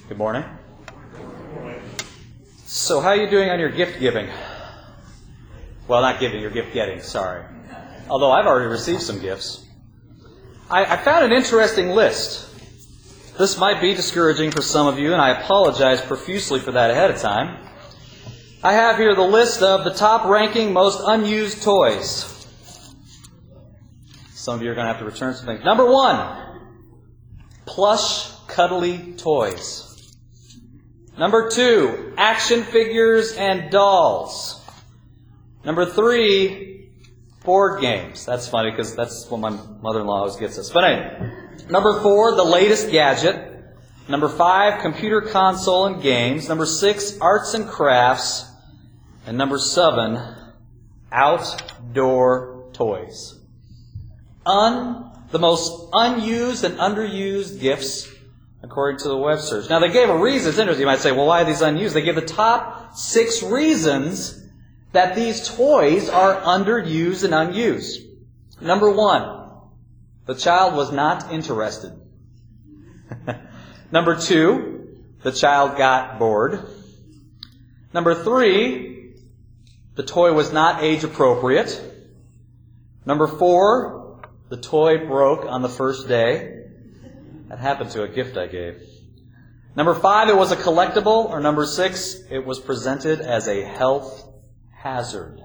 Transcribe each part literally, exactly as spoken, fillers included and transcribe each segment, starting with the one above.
Good morning. So how are you doing on your gift giving? Well, not giving, your gift getting, sorry. Although I've already received some gifts. I, I found an interesting list. This might be discouraging for some of you, and I apologize profusely for that ahead of time. I have here the list of the top-ranking, most unused toys. Some of you are going to have to return some things. Number one, plush, cuddly toys. Number two, action figures and dolls. Number three, board games. That's funny because that's what my mother-in-law always gets us. But anyway, number four, the latest gadget. Number five, computer console and games. Number six, arts and crafts. And number seven, outdoor toys. Un, the most unused and underused gifts according to the web search. Now, they gave a reason. It's interesting. You might say, well, why are these unused? They give the top six reasons that these toys are underused and unused. Number one, the child was not interested. Number two, the child got bored. Number three, the toy was not age appropriate. Number four, the toy broke on the first day. That happened to a gift I gave. Number five, it was a collectible. Or number six, it was presented as a health hazard.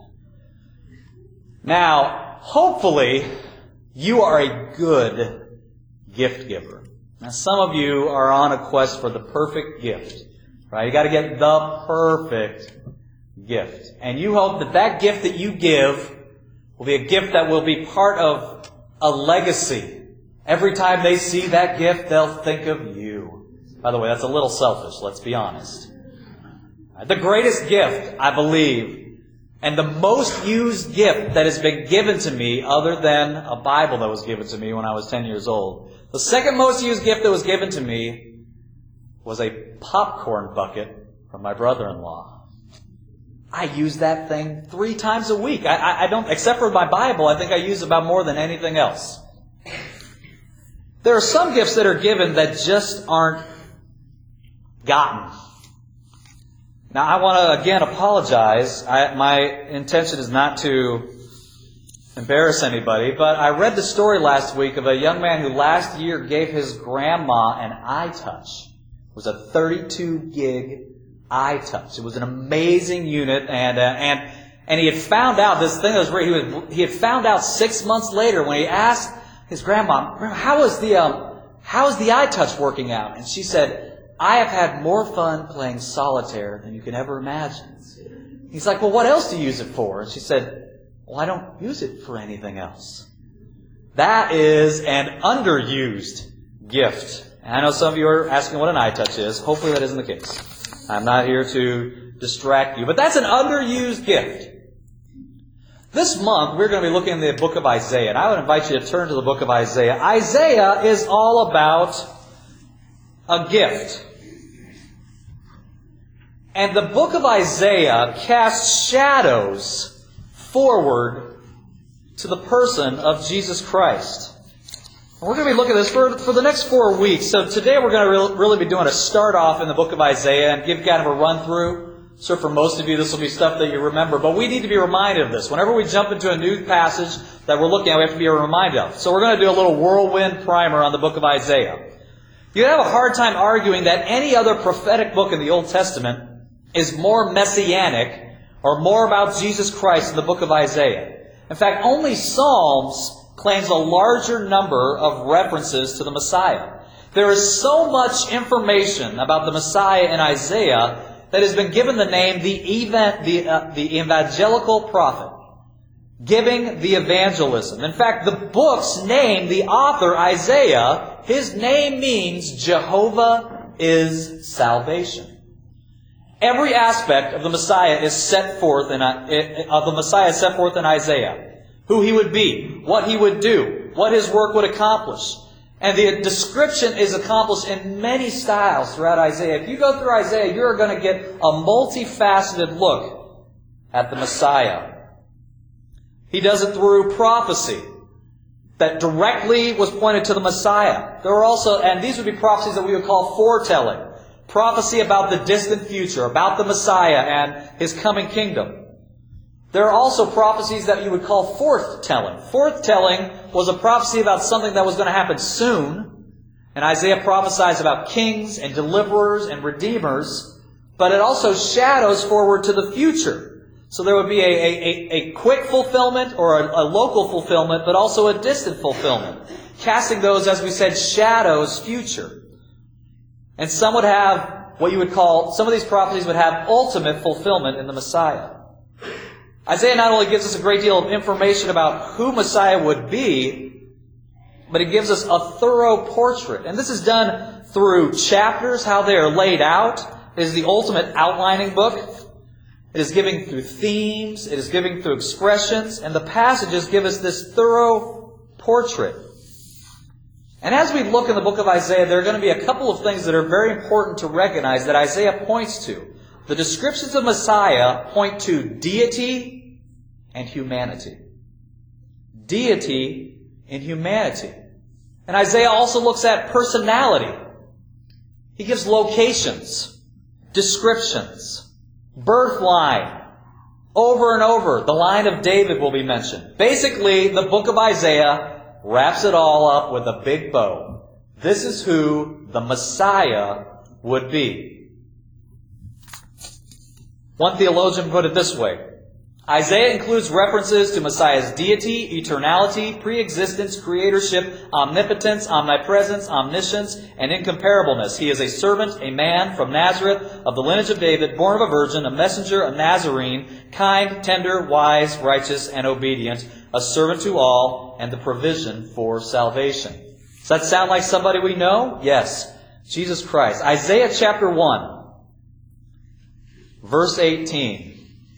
Now, hopefully, you are a good gift giver. Now, some of you are on a quest for the perfect gift. Right? You got to get the perfect gift. And you hope that that gift that you give will be a gift that will be part of a legacy. Every time they see that gift, they'll think of you. By the way, that's a little selfish, let's be honest. The greatest gift, I believe, and the most used gift that has been given to me, other than a Bible that was given to me when I was ten years old, the second most used gift that was given to me was a popcorn bucket from my brother-in-law. I use that thing three times a week. I, I, I don't, except for my Bible, I think I use it about more than anything else. There are some gifts that are given that just aren't gotten. Now, I want to, again, apologize. I, my intention is not to embarrass anybody, but I read the story last week of a young man who last year gave his grandma an iTouch. It was a thirty-two gig iTouch. It was an amazing unit, and uh, and and he had found out, this thing that was great, he, was, he had found out six months later when he asked his grandma, how is the um, how is the iTouch working out? And she said, I have had more fun playing solitaire than you can ever imagine. He's like, well, what else do you use it for? And she said, well, I don't use it for anything else. That is an underused gift. And I know some of you are asking what an iTouch is. Hopefully that isn't the case. I'm not here to distract you. But that's an underused gift. This month, we're going to be looking at the book of Isaiah, and I would invite you to turn to the book of Isaiah. Isaiah is all about a gift. And the book of Isaiah casts shadows forward to the person of Jesus Christ. And we're going to be looking at this for, for the next four weeks. So today we're going to really be doing a start off in the book of Isaiah and give kind of a run through. So for most of you, this will be stuff that you remember. But we need to be reminded of this. Whenever we jump into a new passage that we're looking at, we have to be reminded of. So we're going to do a little whirlwind primer on the book of Isaiah. You'd have a hard time arguing that any other prophetic book in the Old Testament is more messianic or more about Jesus Christ than the book of Isaiah. In fact, only Psalms claims a larger number of references to the Messiah. There is so much information about the Messiah in Isaiah that has been given the name the, event, the, uh, the evangelical prophet, giving the evangelism. In fact, the book's name, the author, Isaiah, his name means Jehovah is salvation. Every aspect of the Messiah is set forth in uh, of the Messiah is set forth in Isaiah. Who he would be, what he would do, what his work would accomplish. And the description is accomplished in many styles throughout Isaiah. If you go through Isaiah, you're going to get a multifaceted look at the Messiah. He does it through prophecy that directly was pointed to the Messiah. There were also, and these would be prophecies that we would call foretelling, prophecy about the distant future, about the Messiah and His coming kingdom. There are also prophecies that you would call forth-telling. Forth-telling was a prophecy about something that was going to happen soon. And Isaiah prophesies about kings and deliverers and redeemers. But it also shadows forward to the future. So there would be a, a, a quick fulfillment or a, a local fulfillment, but also a distant fulfillment. Casting those, as we said, shadows future. And some would have what you would call, some of these prophecies would have ultimate fulfillment in the Messiah. Isaiah not only gives us a great deal of information about who Messiah would be, but it gives us a thorough portrait. And this is done through chapters, how they are laid out. It is the ultimate outlining book. It is giving through themes. It is giving through expressions. And the passages give us this thorough portrait. And as we look in the book of Isaiah, there are going to be a couple of things that are very important to recognize that Isaiah points to. The descriptions of Messiah point to deity and humanity. Deity and humanity. And Isaiah also looks at personality. He gives locations, descriptions, birth line. Over and over, the line of David will be mentioned. Basically, the book of Isaiah wraps it all up with a big bow. This is who the Messiah would be. One theologian put it this way. Isaiah includes references to Messiah's deity, eternality, pre-existence, creatorship, omnipotence, omnipresence, omniscience, and incomparableness. He is a servant, a man from Nazareth, of the lineage of David, born of a virgin, a messenger, a Nazarene, kind, tender, wise, righteous, and obedient, a servant to all, and the provision for salvation. Does that sound like somebody we know? Yes. Jesus Christ. Isaiah chapter one. Verse eighteen.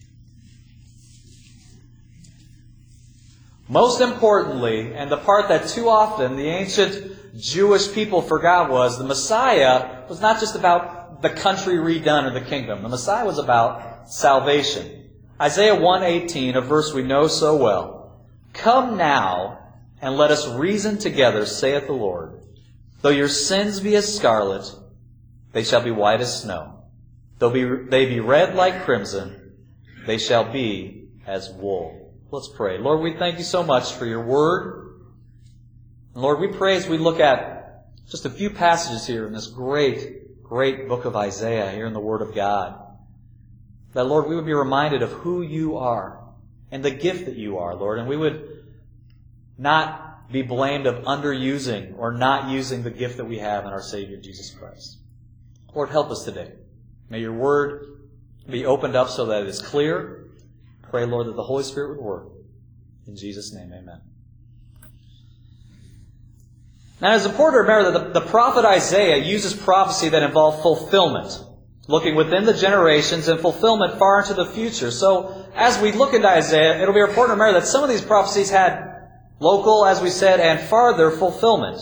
Most importantly, and the part that too often the ancient Jewish people forgot was, the Messiah was not just about the country redone or the kingdom. The Messiah was about salvation. Isaiah one eighteen, a verse we know so well. Come now, and let us reason together, saith the Lord. Though your sins be as scarlet, they shall be white as snow. Though be, they be red like crimson, they shall be as wool. Let's pray. Lord, we thank you so much for your word. And Lord, we pray as we look at just a few passages here in this great, great book of Isaiah here in the Word of God, that, Lord, we would be reminded of who you are and the gift that you are, Lord, and we would not be blamed of underusing or not using the gift that we have in our Savior, Jesus Christ. Lord, help us today. May your word be opened up so that it is clear. Pray, Lord, that the Holy Spirit would work. In Jesus' name, amen. Now, it's important to remember that the, the prophet Isaiah uses prophecy that involve fulfillment, looking within the generations and fulfillment far into the future. So, as we look into Isaiah, it'll be important to remember that some of these prophecies had local, as we said, and farther fulfillment.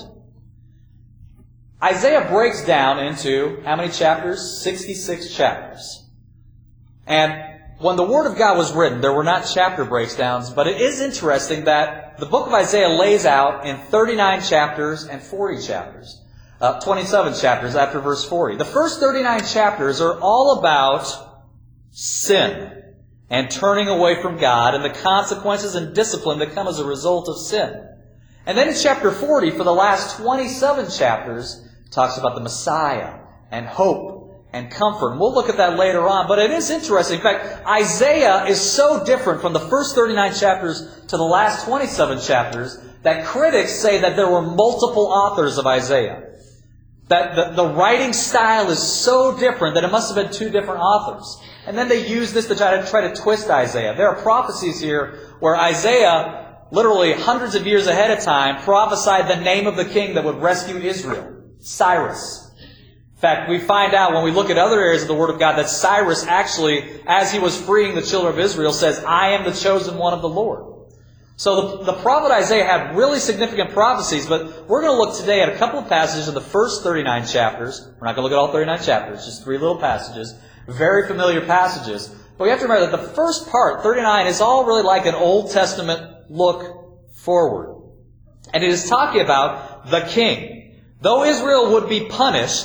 Isaiah breaks down into how many chapters? sixty-six chapters. And when the Word of God was written, there were not chapter breakdowns, but it is interesting that the book of Isaiah lays out in thirty-nine chapters and forty chapters. Uh, twenty-seven chapters after verse forty. The first thirty-nine chapters are all about sin and turning away from God and the consequences and discipline that come as a result of sin. And then in chapter forty, for the last twenty-seven chapters, it talks about the Messiah and hope and comfort. And we'll look at that later on. But it is interesting. In fact, Isaiah is so different from the first thirty-nine chapters to the last twenty-seven chapters that critics say that there were multiple authors of Isaiah. That the, the writing style is so different that it must have been two different authors. And then they use this to try to try to twist Isaiah. There are prophecies here where Isaiah, literally hundreds of years ahead of time, prophesied the name of the king that would rescue Israel, Cyrus. In fact, we find out when we look at other areas of the Word of God that Cyrus actually, as he was freeing the children of Israel, says, I am the chosen one of the Lord. So the, the prophet Isaiah had really significant prophecies, but we're going to look today at a couple of passages in the first thirty-nine chapters. We're not going to look at all thirty-nine chapters, just three little passages, very familiar passages. But we have to remember that the first part, thirty-nine, is all really like an Old Testament look forward. And it is talking about the king. Though Israel would be punished,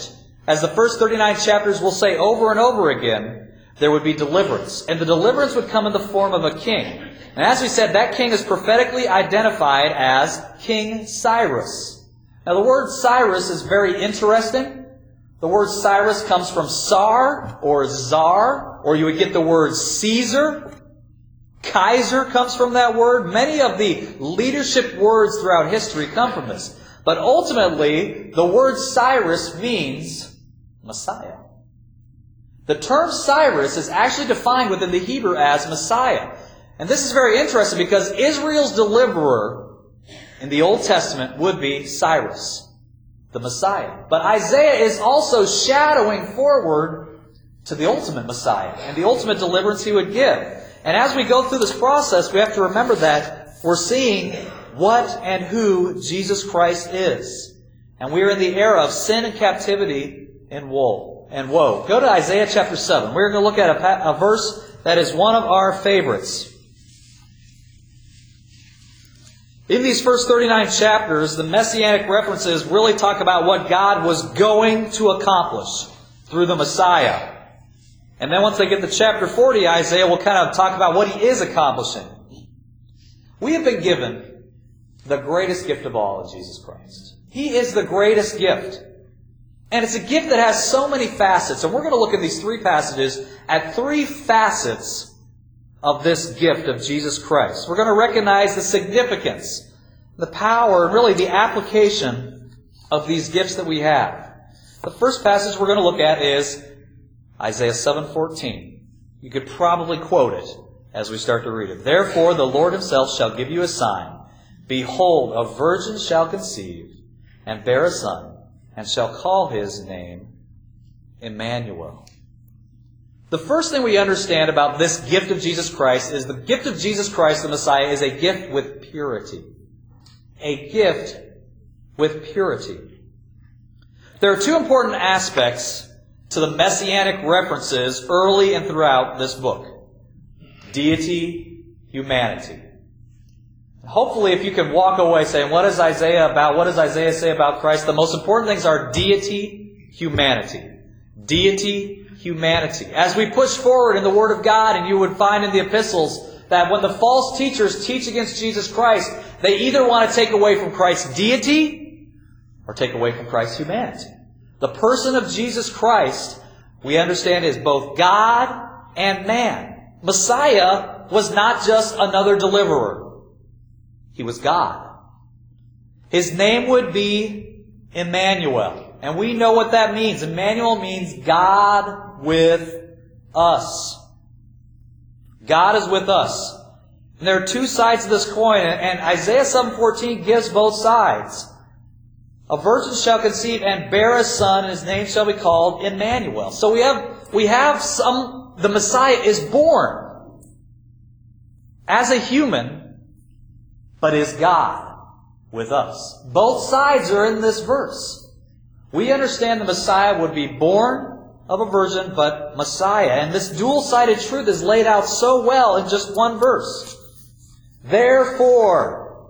As the first thirty-nine chapters will say over and over again, there would be deliverance. And the deliverance would come in the form of a king. And as we said, that king is prophetically identified as King Cyrus. Now the word Cyrus is very interesting. The word Cyrus comes from Tsar or Czar, or you would get the word Caesar. Kaiser comes from that word. Many of the leadership words throughout history come from this. But ultimately, the word Cyrus means Messiah. The term Cyrus is actually defined within the Hebrew as Messiah. And this is very interesting because Israel's deliverer in the Old Testament would be Cyrus, the Messiah. But Isaiah is also shadowing forward to the ultimate Messiah and the ultimate deliverance he would give. And as we go through this process, we have to remember that we're seeing what and who Jesus Christ is. And we are in the era of sin and captivity and woe. And woe. Go to Isaiah chapter seven. We're going to look at a, a verse that is one of our favorites. In these first thirty-nine chapters, the Messianic references really talk about what God was going to accomplish through the Messiah. And then once they get to chapter forty, Isaiah will kind of talk about what he is accomplishing. We have been given the greatest gift of all in Jesus Christ. He is the greatest gift. And it's a gift that has so many facets. And we're going to look at these three passages at three facets of this gift of Jesus Christ. We're going to recognize the significance, the power, and really the application of these gifts that we have. The first passage we're going to look at is Isaiah seven fourteen. You could probably quote it as we start to read it. Therefore the Lord himself shall give you a sign. Behold, a virgin shall conceive and bear a son, and shall call his name Emmanuel. The first thing we understand about this gift of Jesus Christ is the gift of Jesus Christ, the Messiah, is a gift with purity. A gift with purity. There are two important aspects to the Messianic references early and throughout this book. Deity, humanity. Hopefully, if you can walk away saying, what is Isaiah about? What does Isaiah say about Christ? The most important things are deity, humanity. Deity, humanity. As we push forward in the Word of God, and you would find in the epistles that when the false teachers teach against Jesus Christ, they either want to take away from Christ's deity or take away from Christ's humanity. The person of Jesus Christ, we understand, is both God and man. Messiah was not just another deliverer. He was God. His name would be Emmanuel. And we know what that means. Emmanuel means God with us. God is with us. And there are two sides to this coin, and Isaiah seven fourteen gives both sides. A virgin shall conceive and bear a son, and his name shall be called Emmanuel. So we have, we have some, the Messiah is born as a human, but is God with us. Both sides are in this verse. We understand the Messiah would be born of a virgin, but Messiah. And this dual-sided truth is laid out so well in just one verse. Therefore,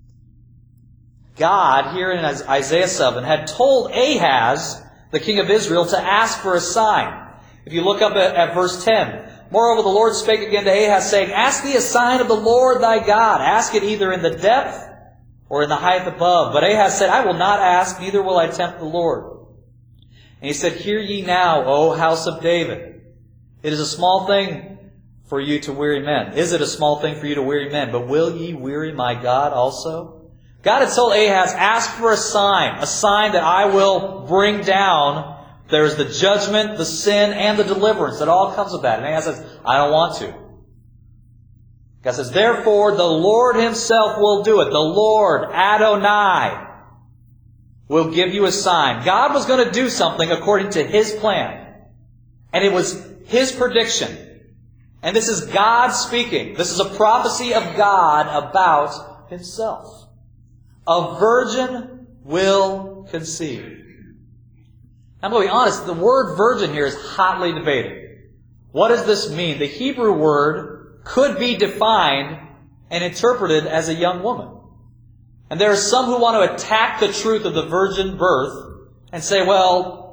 God, here in Isaiah seven, had told Ahaz, the king of Israel, to ask for a sign. If you look up at, at verse ten, moreover, the Lord spake again to Ahaz, saying, ask thee a sign of the Lord thy God. Ask it either in the depth or in the height above. But Ahaz said, I will not ask, neither will I tempt the Lord. And he said, hear ye now, O house of David. It is a small thing for you to weary men. Is it a small thing for you to weary men? But will ye weary my God also? God had told Ahaz, ask for a sign, a sign that I will bring down. There's the judgment, the sin, and the deliverance that all comes of that. And Ahaz says, I don't want to. God says, therefore the Lord himself will do it. The Lord, Adonai, will give you a sign. God was going to do something according to his plan. And it was his prediction. And this is God speaking. This is a prophecy of God about himself. A virgin will conceive. I'm going to be honest, the word virgin here is hotly debated. What does this mean? The Hebrew word could be defined and interpreted as a young woman. And there are some who want to attack the truth of the virgin birth and say, well,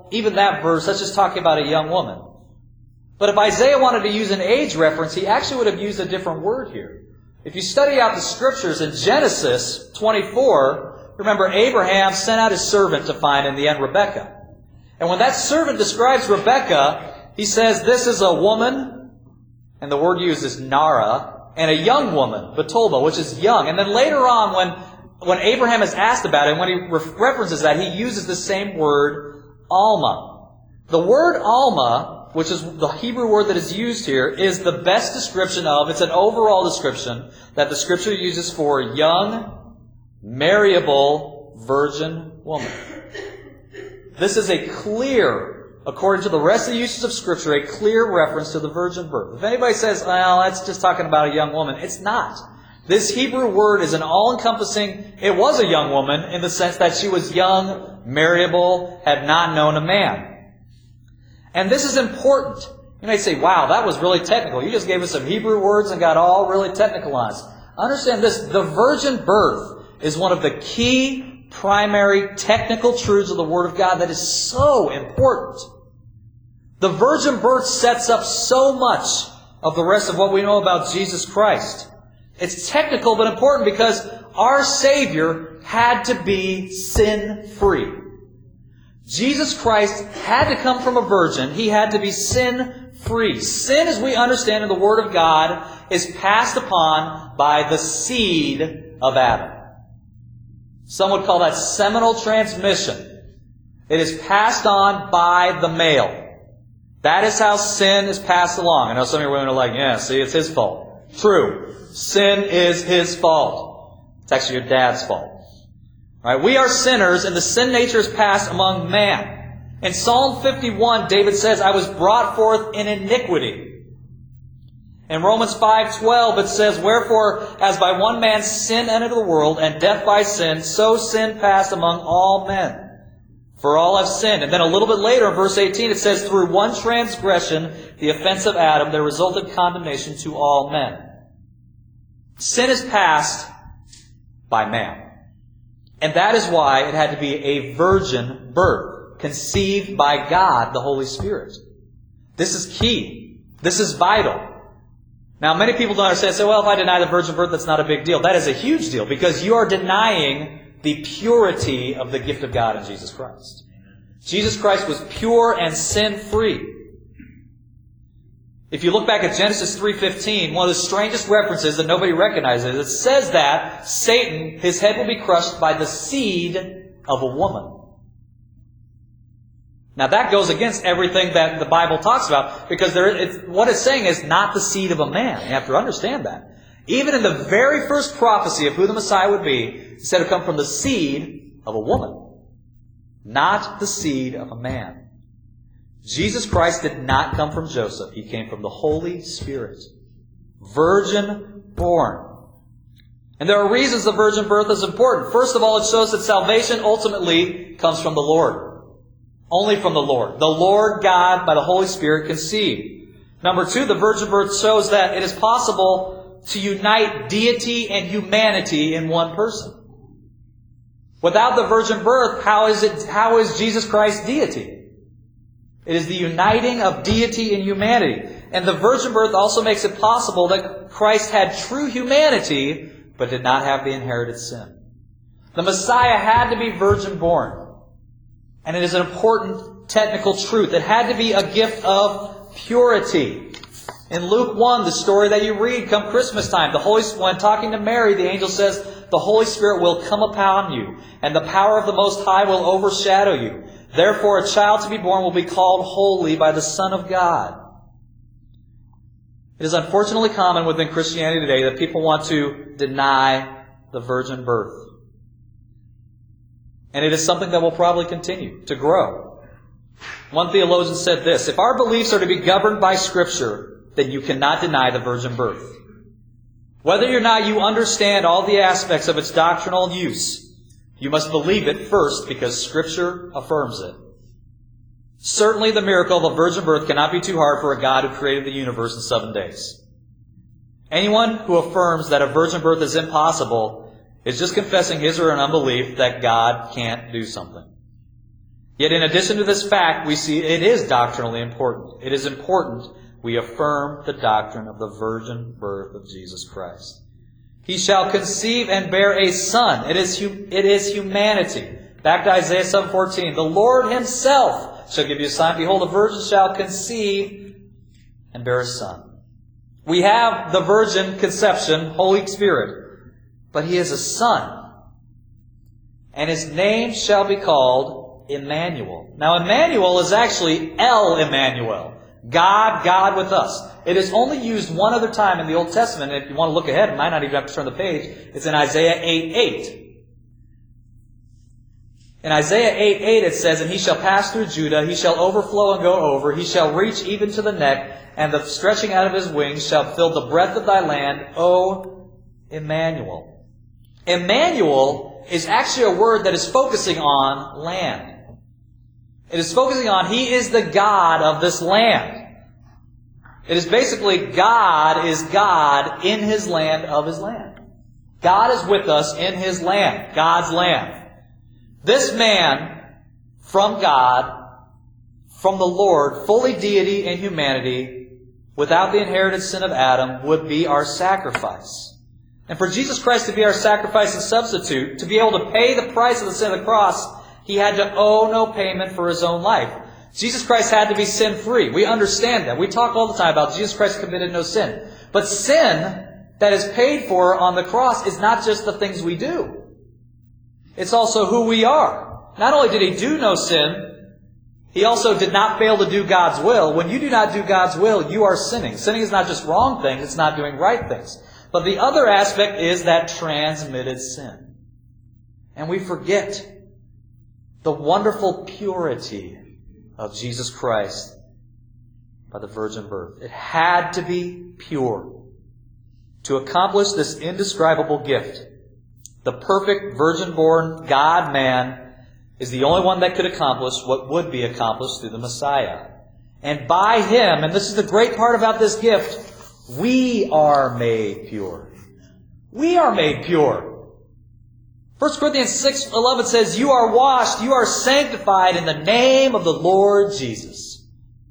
even that verse, that's just talking about a young woman. But if Isaiah wanted to use an age reference, he actually would have used a different word here. If you study out the Scriptures in Genesis twenty-four, remember Abraham sent out his servant to find in the end Rebekah. And when that servant describes Rebekah, he says this is a woman, and the word used is Nara, and a young woman, Betulba, which is young. And then later on, when, when Abraham is asked about it, and when he re- references that, he uses the same word, Alma. The word Alma, which is the Hebrew word that is used here, is the best description of, it's an overall description that the Scripture uses for young, marriable, virgin woman. This is a clear, according to the rest of the uses of Scripture, a clear reference to the virgin birth. If anybody says, well, that's just talking about a young woman, it's not. This Hebrew word is an all-encompassing, it was a young woman in the sense that she was young, marriable, had not known a man. And this is important. You may say, wow, that was really technical. You just gave us some Hebrew words and got all really technical on us. Understand this, the virgin birth is one of the key primary technical truths of the Word of God that is so important. The virgin birth sets up so much of the rest of what we know about Jesus Christ. It's technical but important because our Savior had to be sin-free. Jesus Christ had to come from a virgin. He had to be sin-free. Sin, as we understand in the Word of God, is passed upon by the seed of Adam. Some would call that seminal transmission. It is passed on by the male. That is how sin is passed along. I know some of your women are like, yeah, see, it's his fault. True. Sin is his fault. It's actually your dad's fault. Right? We are sinners, and the sin nature is passed among man. In Psalm fifty-one, David says, I was brought forth in iniquity. In Romans five twelve, it says, wherefore, as by one man sin entered the world, and death by sin, so sin passed among all men. For all have sinned. And then a little bit later, in verse eighteen, it says, through one transgression, the offense of Adam, there resulted condemnation to all men. Sin is passed by man. And that is why it had to be a virgin birth, conceived by God, the Holy Spirit. This is key. This is vital. Now, many people don't understand. Say, well, if I deny the virgin birth, that's not a big deal. That is a huge deal because you are denying the purity of the gift of God in Jesus Christ. Jesus Christ was pure and sin-free. If you look back at Genesis three fifteen, one of the strangest references that nobody recognizes, it says that Satan, his head will be crushed by the seed of a woman. Now that goes against everything that the Bible talks about, because there, it's, what it's saying is not the seed of a man. You have to understand that. Even in the very first prophecy of who the Messiah would be, it said it would come from the seed of a woman, not the seed of a man. Jesus Christ did not come from Joseph. He came from the Holy Spirit. Virgin born. And there are reasons the virgin birth is important. First of all, it shows that salvation ultimately comes from the Lord. Only from the Lord. The Lord God, by the Holy Spirit, conceived. Number two, the virgin birth shows that it is possible to unite deity and humanity in one person. Without the virgin birth, how is it, how is Jesus Christ deity? It is the uniting of deity and humanity. And the virgin birth also makes it possible that Christ had true humanity, but did not have the inherited sin. The Messiah had to be virgin born. And it is an important technical truth. It had to be a gift of purity. In Luke one, the story that you read, come Christmas time, the Holy, when talking to Mary, the angel says, the Holy Spirit will come upon you, and the power of the Most High will overshadow you. Therefore, a child to be born will be called holy by the Son of God. It is unfortunately common within Christianity today that people want to deny the virgin birth. And it is something that will probably continue to grow. One theologian said this, if our beliefs are to be governed by Scripture, then you cannot deny the virgin birth. Whether or not you understand all the aspects of its doctrinal use, you must believe it first because Scripture affirms it. Certainly the miracle of a virgin birth cannot be too hard for a God who created the universe in seven days. Anyone who affirms that a virgin birth is impossible is just confessing his or her unbelief that God can't do something. Yet in addition to this fact, we see it is doctrinally important. It is important we affirm the doctrine of the virgin birth of Jesus Christ. He shall conceive and bear a son. It is, hu- it is humanity. Back to Isaiah seven fourteen. The Lord Himself shall give you a sign. Behold, a virgin shall conceive and bear a son. We have the virgin conception, Holy Spirit, but He is a son. And His name shall be called Emmanuel. Now, Emmanuel is actually El Emmanuel. God, God with us. It is only used one other time in the Old Testament. If you want to look ahead, you might not even have to turn the page. It's in Isaiah eight eight. In Isaiah eight eight it says, And He shall pass through Judah, He shall overflow and go over, He shall reach even to the neck, and the stretching out of His wings shall fill the breadth of thy land, O Emmanuel. Emmanuel is actually a word that is focusing on land. It is focusing on He is the God of this land. It is basically God is God in His land of His land. God is with us in His land, God's land. This man from God, from the Lord, fully deity and humanity, without the inherited sin of Adam, would be our sacrifice. And for Jesus Christ to be our sacrifice and substitute, to be able to pay the price of the sin of the cross, He had to owe no payment for His own life. Jesus Christ had to be sin-free. We understand that. We talk all the time about Jesus Christ committed no sin. But sin that is paid for on the cross is not just the things we do. It's also who we are. Not only did He do no sin, He also did not fail to do God's will. When you do not do God's will, you are sinning. Sinning is not just wrong things, it's not doing right things. But the other aspect is that transmitted sin. And we forget the wonderful purity of Jesus Christ by the virgin birth. It had to be pure. To accomplish this indescribable gift, the perfect virgin-born God-man is the only one that could accomplish what would be accomplished through the Messiah. And by Him, and this is the great part about this gift, we are made pure. We are made pure. First Corinthians six eleven says, You are washed, you are sanctified in the name of the Lord Jesus.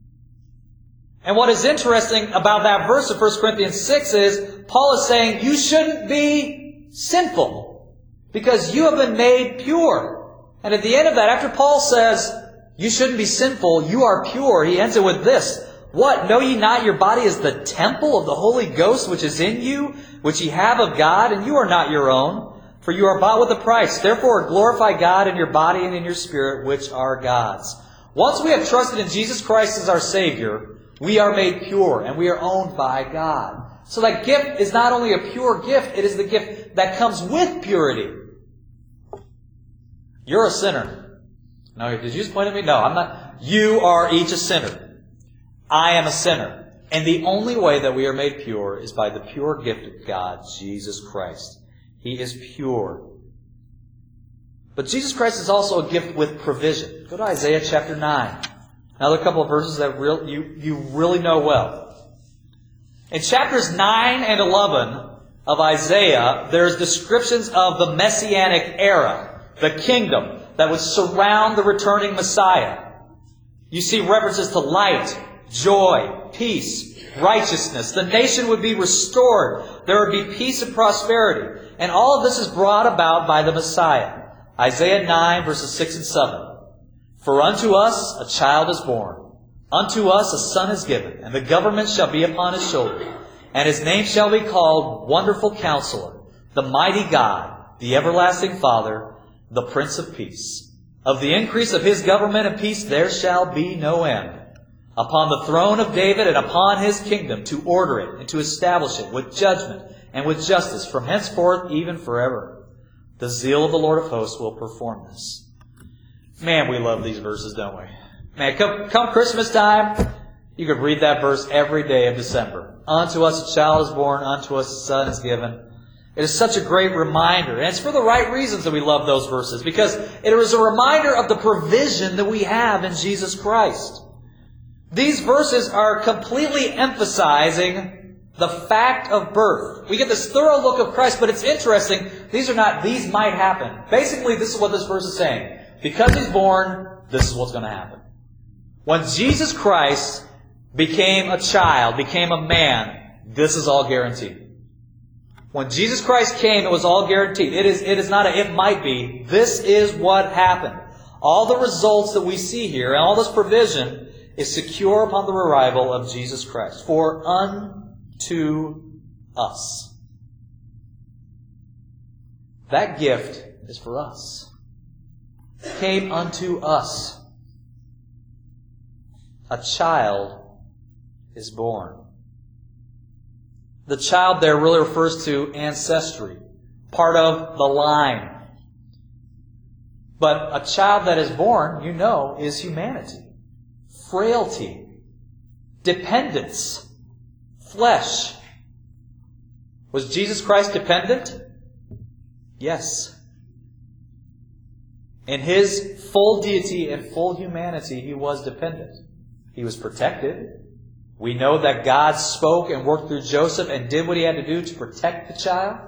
And what is interesting about that verse of First Corinthians six is, Paul is saying, you shouldn't be sinful, because you have been made pure. And at the end of that, after Paul says, you shouldn't be sinful, you are pure, he ends it with this, What, know ye not your body is the temple of the Holy Ghost which is in you, which ye have of God, and you are not your own? For you are bought with a price. Therefore glorify God in your body and in your spirit, which are God's. Once we have trusted in Jesus Christ as our Savior, we are made pure and we are owned by God. So that gift is not only a pure gift, it is the gift that comes with purity. You're a sinner. No, did you just point at me? No, I'm not. You are each a sinner. I am a sinner. And the only way that we are made pure is by the pure gift of God, Jesus Christ. He is pure. But Jesus Christ is also a gift with provision. Go to Isaiah chapter nine. Another couple of verses that real, you, you really know well. In chapters nine and eleven of Isaiah, there's descriptions of the Messianic era, the kingdom that would surround the returning Messiah. You see references to light, joy, peace, righteousness. The nation would be restored. There would be peace and prosperity. And all of this is brought about by the Messiah. Isaiah nine, verses six and seven. For unto us a child is born, unto us a son is given, and the government shall be upon His shoulder. And His name shall be called Wonderful Counselor, the Mighty God, the Everlasting Father, the Prince of Peace. Of the increase of His government and peace there shall be no end. Upon the throne of David and upon His kingdom, to order it and to establish it with judgment and with justice from henceforth even forever. The zeal of the Lord of hosts will perform this. Man, we love these verses, don't we? Man, come, come Christmas time, you could read that verse every day of December. Unto us a child is born, unto us a son is given. It is such a great reminder. And it's for the right reasons that we love those verses. Because it is a reminder of the provision that we have in Jesus Christ. These verses are completely emphasizing the fact of birth. We get this thorough look of Christ, but it's interesting. These are not, these might happen. Basically, this is what this verse is saying. Because He's born, this is what's going to happen. When Jesus Christ became a child, became a man, this is all guaranteed. When Jesus Christ came, it was all guaranteed. It is, it is not a it might be. This is what happened. All the results that we see here and all this provision is secure upon the arrival of Jesus Christ. For unto us. That gift is for us. Came unto us. A child is born. The child there really refers to ancestry, part of the line. But a child that is born, you know, is humanity, frailty, dependence, flesh. Was Jesus Christ dependent? Yes. In His full deity and full humanity, He was dependent. He was protected. We know that God spoke and worked through Joseph and did what He had to do to protect the child.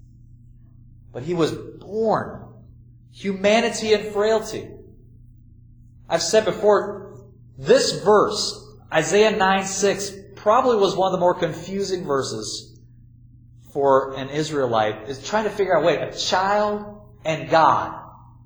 But He was born. Humanity and frailty. I've said before, this verse, Isaiah nine six, probably was one of the more confusing verses for an Israelite, is trying to figure out, wait, a child and God.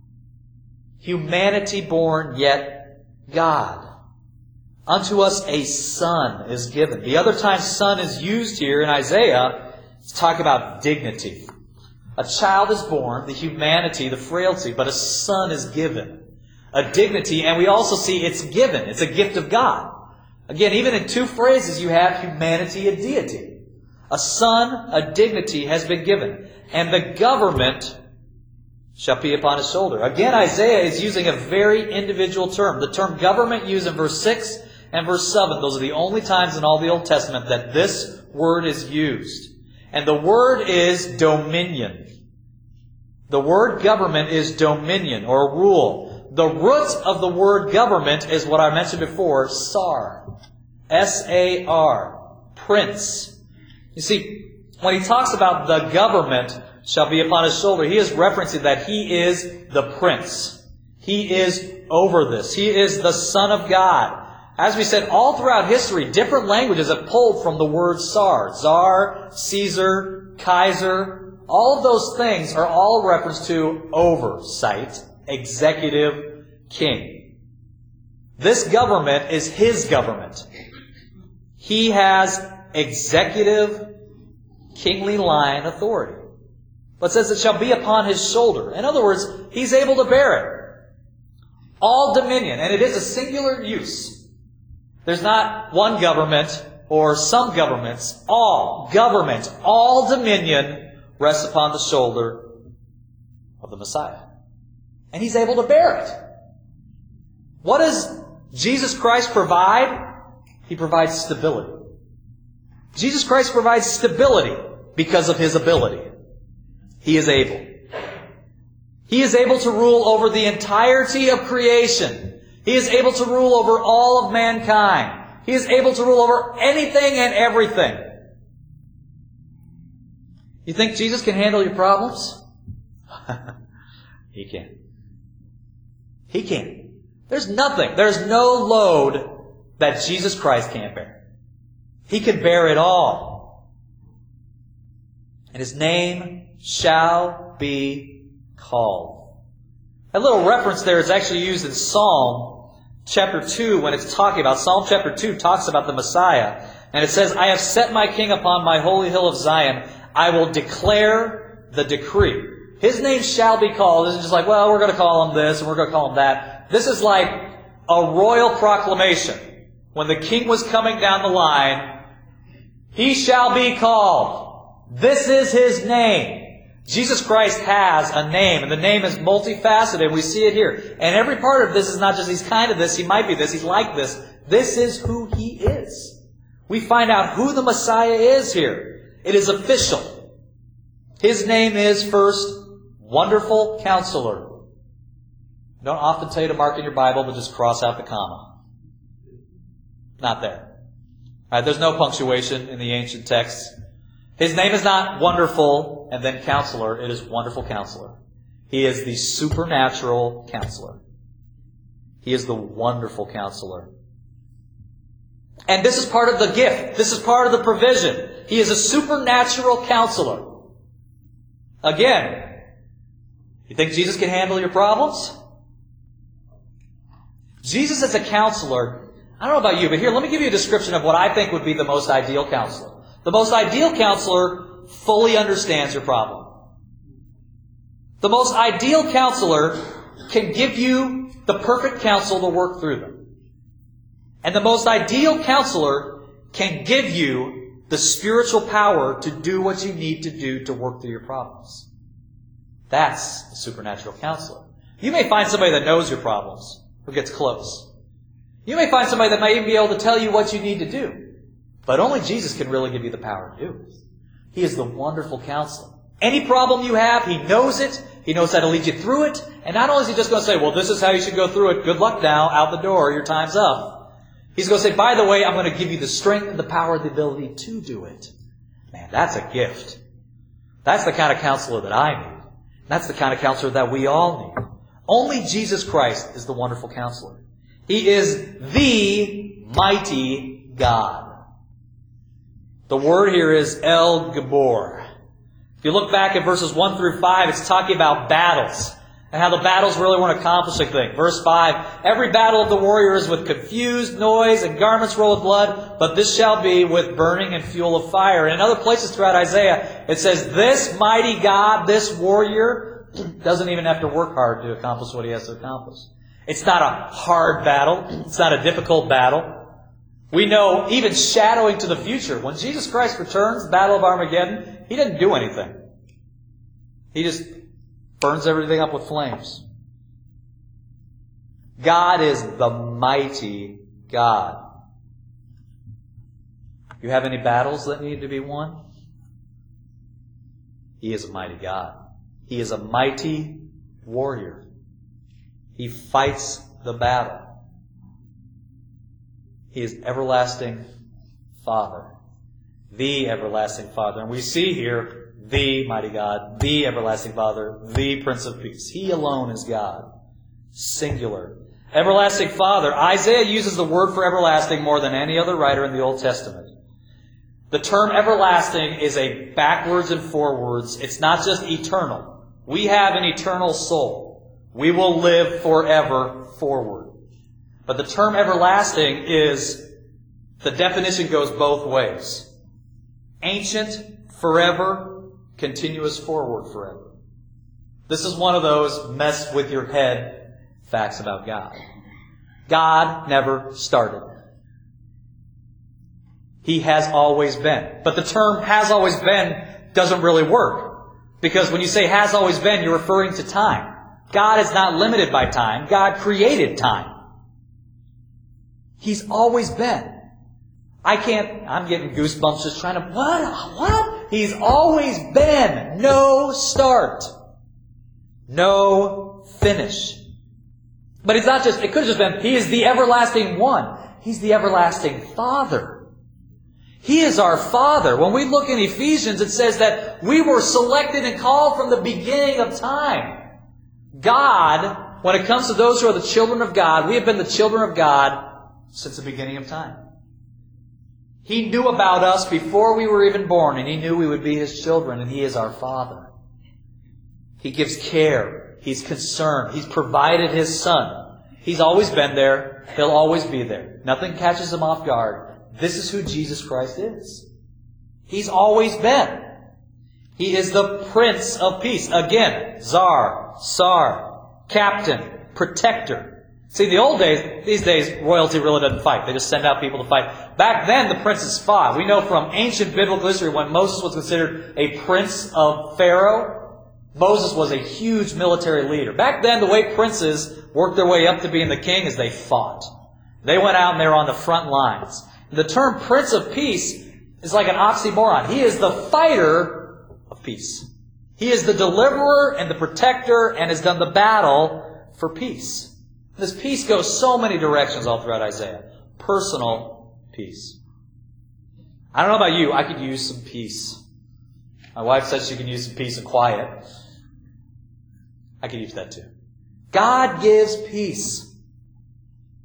Humanity born, yet God. Unto us a son is given. The other time son is used here in Isaiah, it's talking about dignity. A child is born, the humanity, the frailty, but a son is given. A dignity, and we also see it's given. It's a gift of God. Again, even in two phrases you have humanity and deity. A son, a dignity has been given. And the government shall be upon His shoulder. Again, Isaiah is using a very individual term. The term government used in verse six and verse seven, those are the only times in all the Old Testament that this word is used. And the word is dominion. The word government is dominion or rule. The root of the word government is what I mentioned before, sar. S A R. Prince. You see, when he talks about the government shall be upon His shoulder, he is referencing that He is the prince. He is over this. He is the Son of God. As we said, all throughout history, different languages have pulled from the word Tsar. Tsar, Caesar, Kaiser. All of those things are all reference to oversight, executive, king. This government is His government. He has executive, kingly line authority. But it says it shall be upon His shoulder. In other words, He's able to bear it. All dominion, and it is a singular use. There's not one government or some governments. All government, all dominion rests upon the shoulder of the Messiah. And He's able to bear it. What does Jesus Christ provide? He provides stability. Jesus Christ provides stability because of His ability. He is able. He is able to rule over the entirety of creation. He is able to rule over all of mankind. He is able to rule over anything and everything. You think Jesus can handle your problems? He can. He can. There's nothing, there's no load that Jesus Christ can't bear. He can bear it all. And His name shall be called. A little reference there is actually used in Psalm chapter two when it's talking about, Psalm chapter two talks about the Messiah. And it says, I have set my king upon my holy hill of Zion. I will declare the decree. His name shall be called. This is just like, well, we're going to call Him this and we're going to call Him that. This is like a royal proclamation. When the king was coming down the line, He shall be called. This is His name. Jesus Christ has a name, and the name is multifaceted. We see it here. And every part of this is not just He's kind of this, He might be this, He's like this. This is who He is. We find out who the Messiah is here. It is official. His name is first, Wonderful Counselor. Don't often tell you to mark in your Bible, but just cross out the comma. Not there. All right, there's no punctuation in the ancient texts. His name is not Wonderful and then Counselor. It is Wonderful Counselor. He is the supernatural counselor. He is the wonderful counselor. And this is part of the gift. This is part of the provision. He is a supernatural counselor. Again, you think Jesus can handle your problems? Jesus as a counselor, I don't know about you, but here, let me give you a description of what I think would be the most ideal counselor. The most ideal counselor fully understands your problem. The most ideal counselor can give you the perfect counsel to work through them. And the most ideal counselor can give you the spiritual power to do what you need to do to work through your problems. That's a supernatural counselor. You may find somebody that knows your problems, or gets close. You may find somebody that may even be able to tell you what you need to do. But only Jesus can really give you the power to do it. He is the wonderful counselor. Any problem you have, He knows it. He knows how to lead you through it. And not only is He just going to say, well, this is how you should go through it. Good luck now. Out the door. Your time's up. He's going to say, by the way, I'm going to give you the strength and the power and the ability to do it. Man, that's a gift. That's the kind of counselor that I need. That's the kind of counselor that we all need. Only Jesus Christ is the wonderful counselor. He is the mighty God. The word here is El Gabor. If you look back at verses one through five, it's talking about battles and how the battles really want to accomplish a thing. Verse five, every battle of the warrior is with confused noise and garments roll with blood, but this shall be with burning and fuel of fire. And in other places throughout Isaiah, it says this mighty God, this warrior, doesn't even have to work hard to accomplish what he has to accomplish. It's not a hard battle. It's not a difficult battle. We know, even shadowing to the future, when Jesus Christ returns, the Battle of Armageddon, He didn't do anything. He just burns everything up with flames. God is the mighty God. You have any battles that need to be won? He is a mighty God. He is a mighty warrior. He fights the battle. He is everlasting Father. The everlasting Father. And we see here the mighty God, the everlasting Father, the Prince of Peace. He alone is God. Singular. Everlasting Father. Isaiah uses the word for everlasting more than any other writer in the Old Testament. The term everlasting is a backwards and forwards. It's not just eternal. We have an eternal soul. We will live forever forward. But the term everlasting is, the definition goes both ways. Ancient, forever, continuous forward forever. This is one of those mess with your head facts about God. God never started. He has always been. But the term has always been doesn't really work. Because when you say has always been, you're referring to time. God is not limited by time. God created time. He's always been. I can't, I'm getting goosebumps just trying to, what? What? He's always been. No start. No finish. But it's not just, it could have just been, He is the everlasting one. He's the everlasting Father. He is our Father. When we look in Ephesians, it says that we were selected and called from the beginning of time. God, when it comes to those who are the children of God, we have been the children of God since the beginning of time. He knew about us before we were even born, and He knew we would be His children, and He is our Father. He gives care. He's concerned. He's provided His Son. He's always been there. He'll always be there. Nothing catches Him off guard. This is who Jesus Christ is. He's always been. He is the Prince of Peace. Again, Tsar, Sar, Captain, Protector. See, in the old days, these days, royalty really doesn't fight. They just send out people to fight. Back then, the princes fought. We know from ancient biblical history when Moses was considered a prince of Pharaoh, Moses was a huge military leader. Back then, the way princes worked their way up to being the king is they fought. They went out and they were on the front lines. The term Prince of Peace is like an oxymoron. He is the fighter of peace. He is the deliverer and the protector and has done the battle for peace. This peace goes so many directions all throughout Isaiah. Personal peace. I don't know about you, I could use some peace. My wife says she can use some peace and quiet. I could use that too. God gives peace.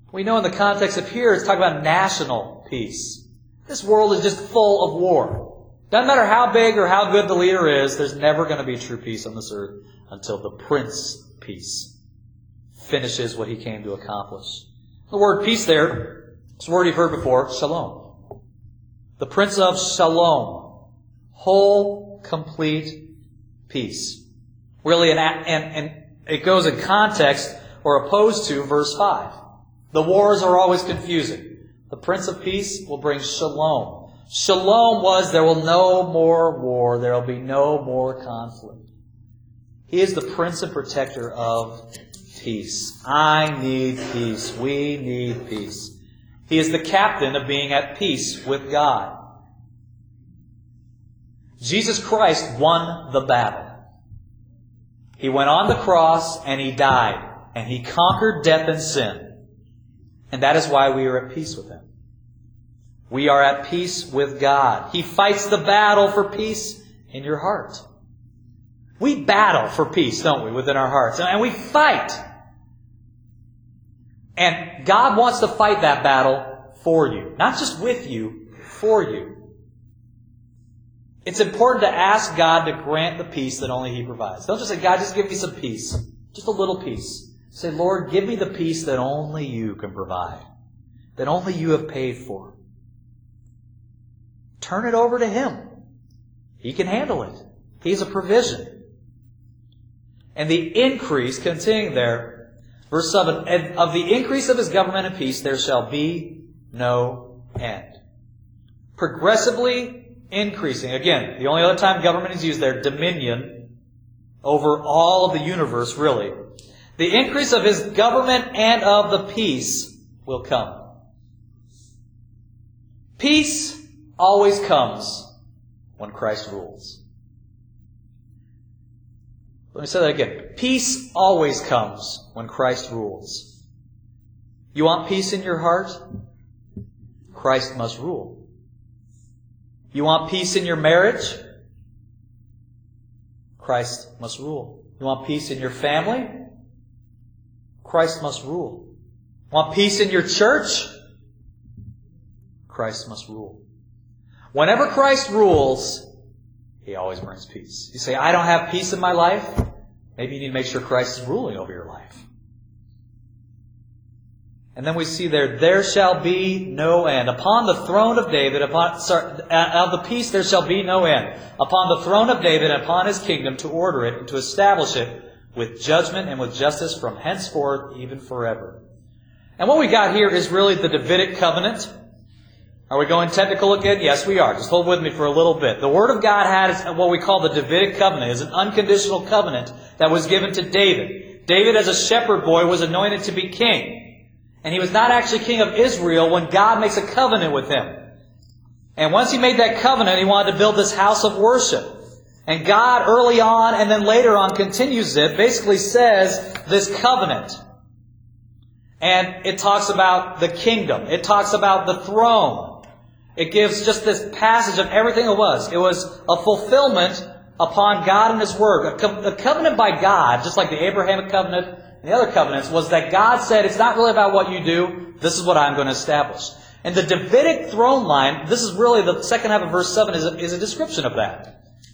We know in the context of here, it's talking about national peace. This world is just full of war. Doesn't matter how big or how good the leader is, there's never going to be true peace on this earth until the Prince of Peace finishes what he came to accomplish. The word peace there, it's a word you've heard before, shalom. The Prince of Shalom. Whole, complete peace. Really, and, and, and it goes in context or opposed to verse five. The wars are always confusing. The Prince of Peace will bring shalom. Shalom was there will no more war. There will be no more conflict. He is the Prince and Protector of peace. I need peace. We need peace. He is the captain of being at peace with God. Jesus Christ won the battle. He went on the cross and He died. And He conquered death and sin. And that is why we are at peace with Him. We are at peace with God. He fights the battle for peace in your heart. We battle for peace, don't we, within our hearts. And we fight. And God wants to fight that battle for you. Not just with you, for you. It's important to ask God to grant the peace that only He provides. Don't just say, God, just give me some peace. Just a little peace. Say, Lord, give me the peace that only You can provide. That only You have paid for. Turn it over to Him. He can handle it. He's a provision. And the increase, continuing there, verse seven, and of the increase of His government and peace there shall be no end. Progressively increasing. Again, the only other time government is used there, dominion over all of the universe, really. The increase of His government and of the peace will come. Peace always comes when Christ rules. Let me say that again. Peace always comes when Christ rules. You want peace in your heart? Christ must rule. You want peace in your marriage? Christ must rule. You want peace in your family? Christ must rule. Want peace in your church? Christ must rule. Whenever Christ rules, He always brings peace. You say, I don't have peace in my life? Maybe you need to make sure Christ is ruling over your life. And then we see there, there shall be no end. Upon the throne of David, upon, sorry, of the peace there shall be no end. Upon the throne of David and upon His kingdom to order it and to establish it with judgment and with justice from henceforth, even forever. And what we got here is really the Davidic covenant. Are we going technical again? Yes, we are. Just hold with me for a little bit. The Word of God had what we call the Davidic covenant. It's an unconditional covenant that was given to David. David, as a shepherd boy, was anointed to be king. And he was not actually king of Israel when God makes a covenant with him. And once He made that covenant, He wanted to build this house of worship. And God, early on and then later on, continues it, basically says this covenant. And it talks about the kingdom. It talks about the throne. It gives just this passage of everything it was. It was a fulfillment upon God and His Word. A, co- a covenant by God, just like the Abrahamic covenant and the other covenants, was that God said, it's not really about what you do. This is what I'm going to establish. And the Davidic throne line, this is really the second half of verse seven, is a, is a description of that.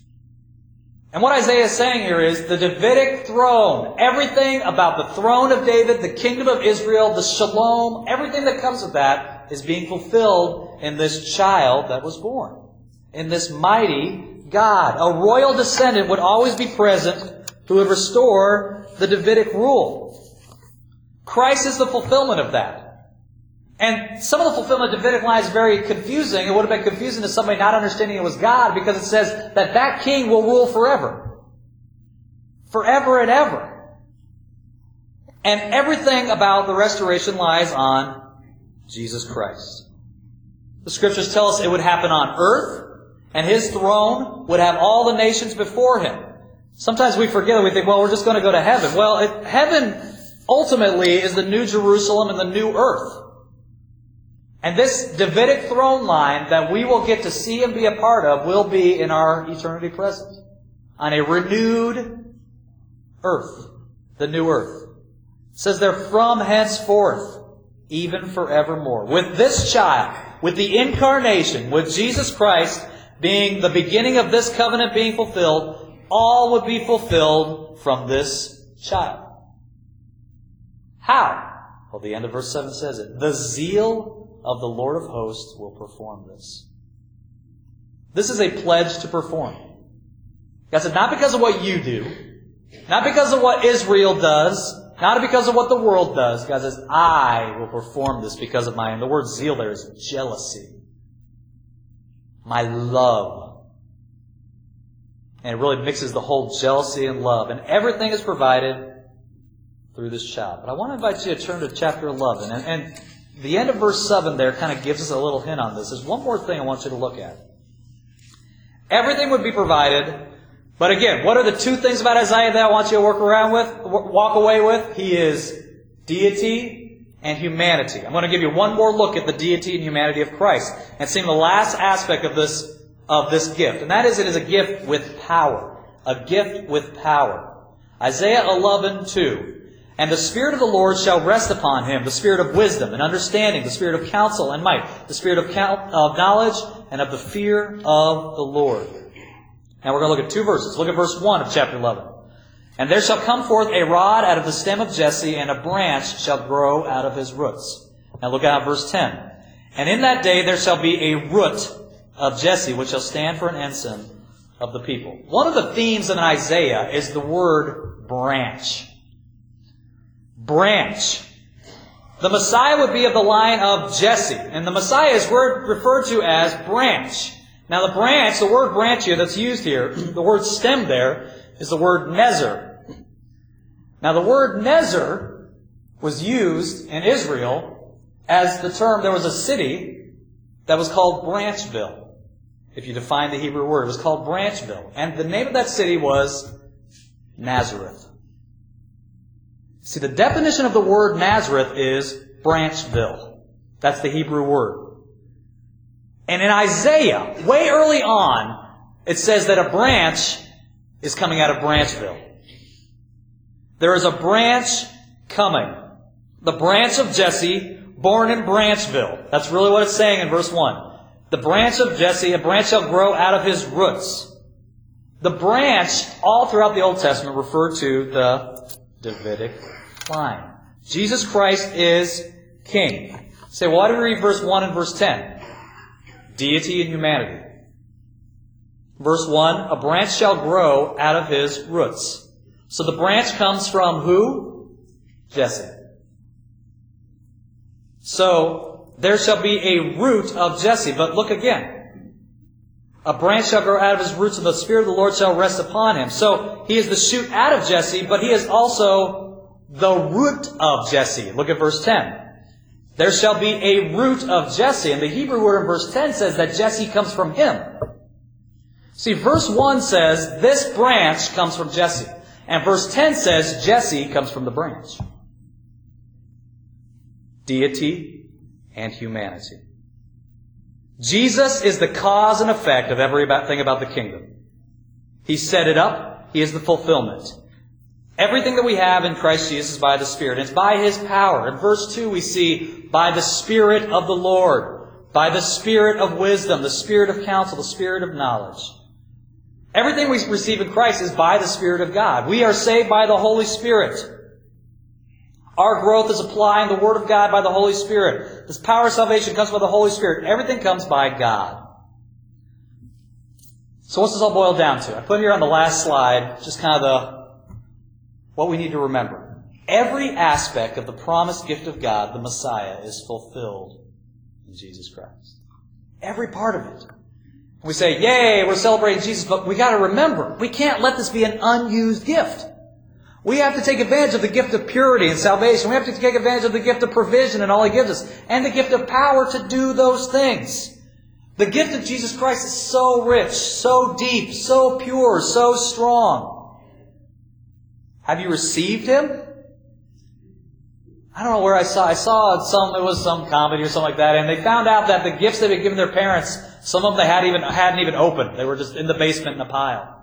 And what Isaiah is saying here is the Davidic throne, everything about the throne of David, the kingdom of Israel, the shalom, everything that comes with that is being fulfilled in this child that was born. In this mighty God. A royal descendant would always be present who would restore the Davidic rule. Christ is the fulfillment of that. And some of the fulfillment of the Davidic line is very confusing. It would have been confusing to somebody not understanding it was God, because it says that that king will rule forever. Forever and ever. And everything about the restoration lies on Jesus Christ. The Scriptures tell us it would happen on earth, and His throne would have all the nations before Him. Sometimes we forget it. We think, well, we're just going to go to heaven. Well, it, heaven ultimately is the new Jerusalem and the new earth. And this Davidic throne line that we will get to see and be a part of will be in our eternity present. On a renewed earth. The new earth. It says there, from henceforth. even forevermore. With this child, with the incarnation, with Jesus Christ being the beginning of this covenant being fulfilled, all would be fulfilled from this child. How? Well, the end of verse seven says it. The zeal of the Lord of hosts will perform this. This is a pledge to perform. God said, not because of what you do, not because of what Israel does, not because of what the world does. God says, I will perform this because of my, and the word zeal there is jealousy. My love. And it really mixes the whole jealousy and love. And everything is provided through this child. But I want to invite you to turn to chapter eleven. And, and the end of verse seven there kind of gives us a little hint on this. There's one more thing I want you to look at. Everything would be provided. But again, what are the two things about Isaiah that I want you to work around with, walk away with? He is deity and humanity. I'm going to give you one more look at the deity and humanity of Christ and see the last aspect of this, of this gift. And that is, it is a gift with power. A gift with power. Isaiah eleven two. And the Spirit of the Lord shall rest upon him, the Spirit of wisdom and understanding, the Spirit of counsel and might, the Spirit of, count, of knowledge and of the fear of the Lord. Now we're going to look at two verses. Look at verse one of chapter eleven. And there shall come forth a rod out of the stem of Jesse, and a branch shall grow out of his roots. Now look at verse ten. And in that day there shall be a root of Jesse, which shall stand for an ensign of the people. One of the themes in Isaiah is the word branch. Branch. The Messiah would be of the line of Jesse, and the Messiah is referred to as branch. Now the branch, the word branch here that's used here, the word stem there, is the word nezer. Now the word nezer was used in Israel as the term, there was a city that was called Branchville. If you define the Hebrew word, it was called Branchville. And the name of that city was Nazareth. See, the definition of the word Nazareth is Branchville. That's the Hebrew word. And in Isaiah, way early on, it says that a branch is coming out of Branchville. There is a branch coming. The branch of Jesse, born in Branchville. That's really what it's saying in verse one. The branch of Jesse, a branch shall grow out of his roots. The branch, all throughout the Old Testament, refer to the Davidic line. Jesus Christ is King. Say, well, why do we read verse one and verse ten? Deity and humanity. Verse one, a branch shall grow out of his roots. So the branch comes from who? Jesse. So there shall be a root of Jesse. But look again. A branch shall grow out of his roots, and the Spirit of the Lord shall rest upon him. So he is the shoot out of Jesse, but he is also the root of Jesse. Look at verse ten. There shall be a root of Jesse. And the Hebrew word in verse ten says that Jesse comes from him. See, verse one says this branch comes from Jesse. And verse ten says Jesse comes from the branch. Deity and humanity. Jesus is the cause and effect of everything about the kingdom. He set it up. He is the fulfillment. Everything that we have in Christ Jesus is by the Spirit. It's by His power. In verse two we see, by the Spirit of the Lord, by the Spirit of wisdom, the Spirit of counsel, the Spirit of knowledge. Everything we receive in Christ is by the Spirit of God. We are saved by the Holy Spirit. Our growth is applying the Word of God by the Holy Spirit. This power of salvation comes by the Holy Spirit. Everything comes by God. So what's this all boil down to? I put here on the last slide just kind of the what we need to remember. Every aspect of the promised gift of God, the Messiah, is fulfilled in Jesus Christ. Every part of it. We say, yay, we're celebrating Jesus, but we got to remember, we can't let this be an unused gift. We have to take advantage of the gift of purity and salvation. We have to take advantage of the gift of provision and all He gives us. And the gift of power to do those things. The gift of Jesus Christ is so rich, so deep, so pure, so strong. Have you received Him? I don't know where I saw. I saw some, it was some comedy or something like that, and they found out that the gifts they'd been given their parents, some of them they hadn't even, hadn't even opened. They were just in the basement in a pile.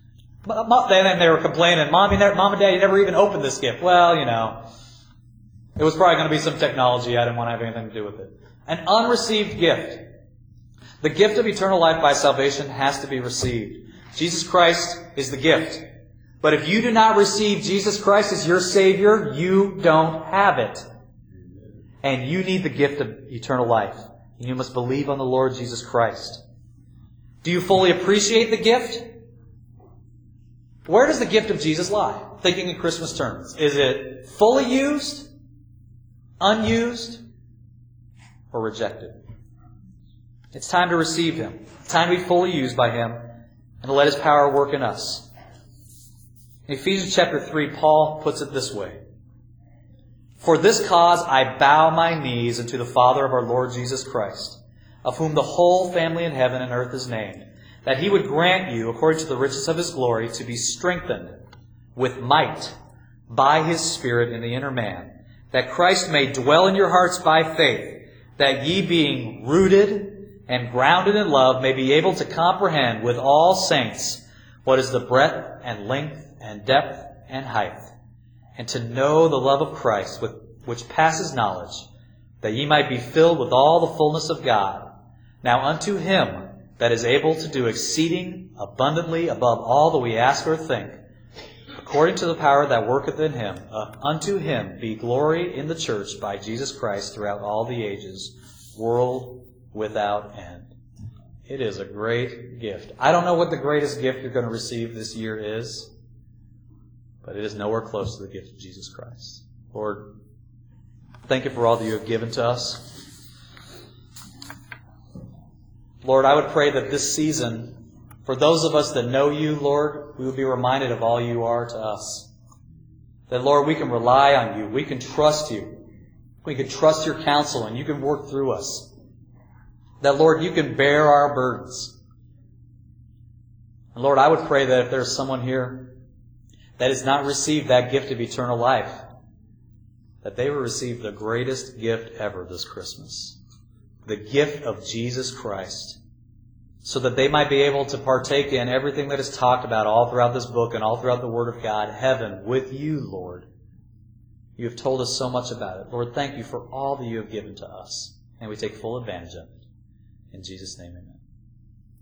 Then they were complaining, Mom, you never, Mom and Dad, you never even opened this gift. Well, you know, It was probably going to be some technology. I didn't want to have anything to do with it. An unreceived gift. The gift of eternal life by salvation has to be received. Jesus Christ is the gift. But if you do not receive Jesus Christ as your Savior, you don't have it. And you need the gift of eternal life. You must believe on the Lord Jesus Christ. Do you fully appreciate the gift? Where does the gift of Jesus lie? Thinking in Christmas terms. Is it fully used, unused, or rejected? It's time to receive Him. It's time to be fully used by Him and to let His power work in us. In Ephesians chapter three, Paul puts it this way. For this cause I bow my knees unto the Father of our Lord Jesus Christ, of whom the whole family in heaven and earth is named, that He would grant you, according to the riches of His glory, to be strengthened with might by His Spirit in the inner man, that Christ may dwell in your hearts by faith, that ye being rooted and grounded in love may be able to comprehend with all saints what is the breadth and length and depth and height, and to know the love of Christ, with, which passes knowledge, that ye might be filled with all the fullness of God. Now unto Him that is able to do exceeding abundantly above all that we ask or think, according to the power that worketh in Him, uh, unto Him be glory in the church by Jesus Christ throughout all the ages, world without end. It is a great gift. I don't know what the greatest gift you're going to receive this year is, but it is nowhere close to the gift of Jesus Christ. Lord, thank you for all that you have given to us. Lord, I would pray that this season, for those of us that know you, Lord, we would be reminded of all you are to us. That, Lord, we can rely on you. We can trust you. We can trust your counsel, and you can work through us. That, Lord, you can bear our burdens. And Lord, I would pray that if there's someone here that has not received that gift of eternal life, that they will receive the greatest gift ever this Christmas. The gift of Jesus Christ. So that they might be able to partake in everything that is talked about all throughout this book and all throughout the Word of God, heaven with you, Lord. You have told us so much about it. Lord, thank you for all that you have given to us. And we take full advantage of it. In Jesus' name, amen.